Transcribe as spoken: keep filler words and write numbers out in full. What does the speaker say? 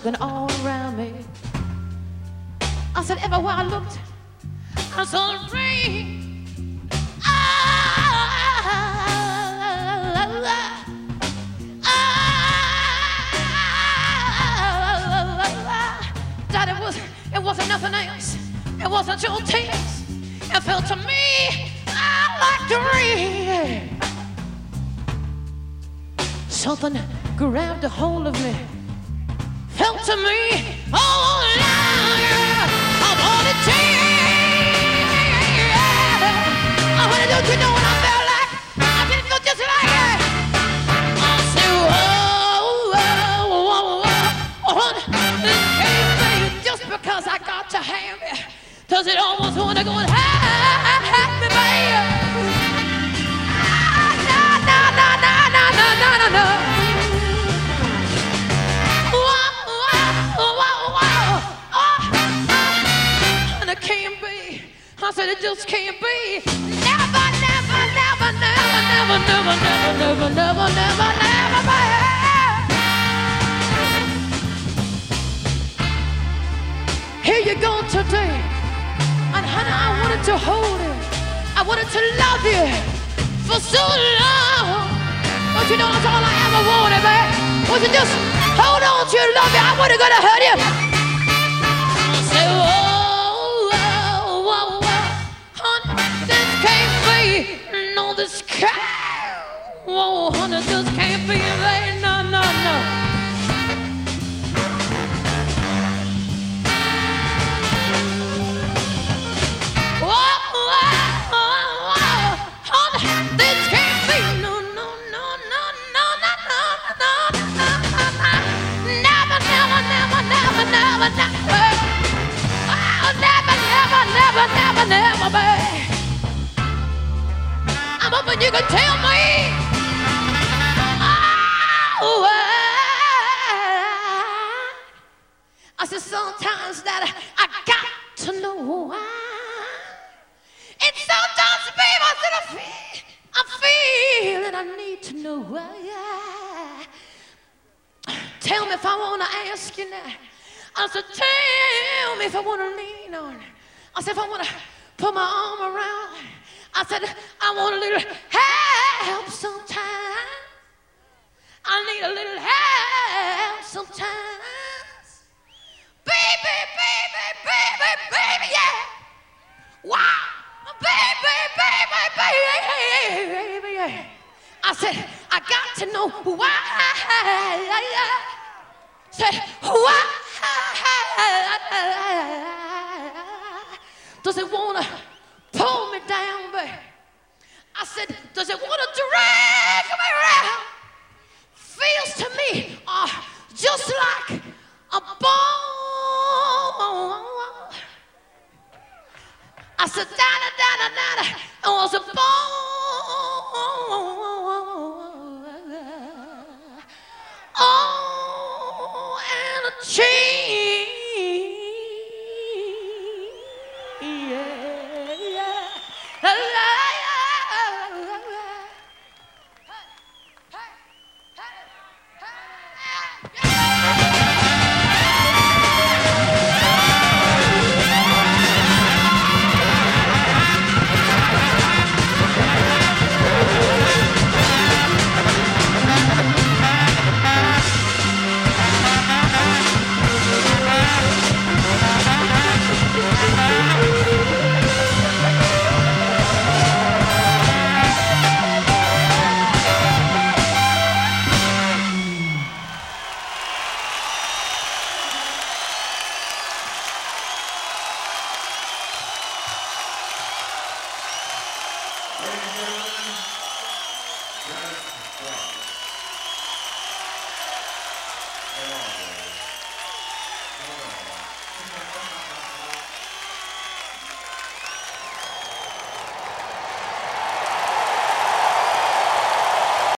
looking all around me. I said, everywhere I looked, I saw the rain. Ah, ah, that it was, it wasn't nothing else. It wasn't your tears. It felt to me like the rain. Something grabbed a hold of me. Felt to me, oh, Lord, I wanna change. I wanna do, you know what I felt like? I didn't feel just like that. I said, whoa, whoa, whoa, whoa. This can't be just because I got to have it. Does it almost wanna go and have me, baby? No, no, no, no, no, no, no, no, no. I said it just can't be. Never, never, never, never, never, never, never, never, never, never, never, baby. Here you go today, and honey, I wanted to hold you. I wanted to love you for so long. But you know that's all I ever wanted, man. Was to just hold on to you, love you. I wasn't gonna hurt you. I say, whoa. No, this can't. Whoa, honey, this can't be there. No, no, no. Whoa, whoa, whoa, whoa. Honey, this can't be. No, no, no, no, no, no, no, no, no, no, no. Never, never, never, never, never, never. Oh, never, never, never, never, never, babe. I'm hoping you can tell me. Oh, I said sometimes that I got to know why. And sometimes, babe, I said I feel, I feel that I need to know why. Tell me if I want to ask you now. I said, tell me if I want to lean on. I said, if I want to put my arm around. I said, I want a little help sometimes. I need a little help sometimes. Baby, baby, baby, baby, yeah. Wow. Baby, baby, baby, baby, yeah. I said, I got to know why. Said, why does it want to pull me down, baby? I said, does it want to drag me around? Feels to me uh, just like a bone. I said, da-da, da-da, da-da, it was a bone. Oh, and a chain. Ladies and gentlemen,